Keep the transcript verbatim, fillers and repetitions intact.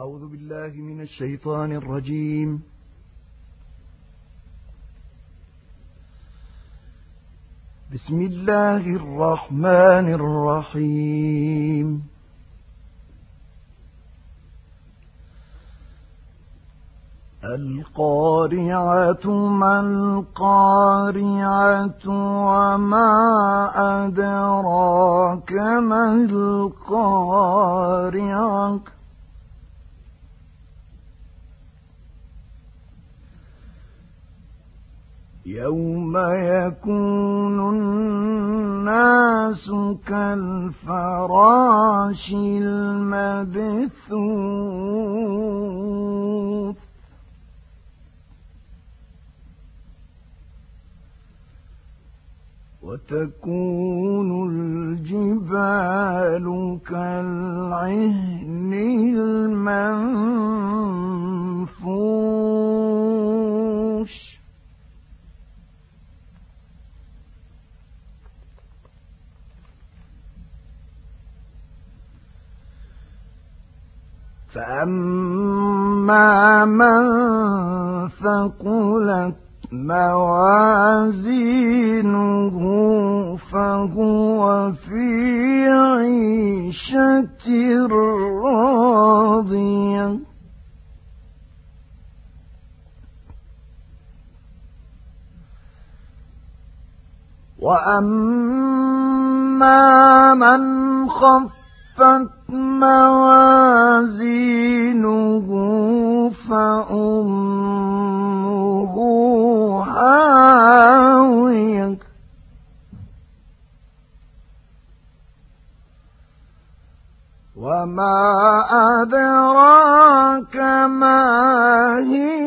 أعوذ بالله من الشيطان الرجيم. بسم الله الرحمن الرحيم. القارعة ما القارعة وما أدراك ما القارعة يوم يكون الناس كالفراش المبثوث وتكون الجبال كالعهن المنفوش فأما من ثقلت موازينه فهو في عيشة راضية وأما من خفت موازينه فأمه هاوية وما أدراك ما هي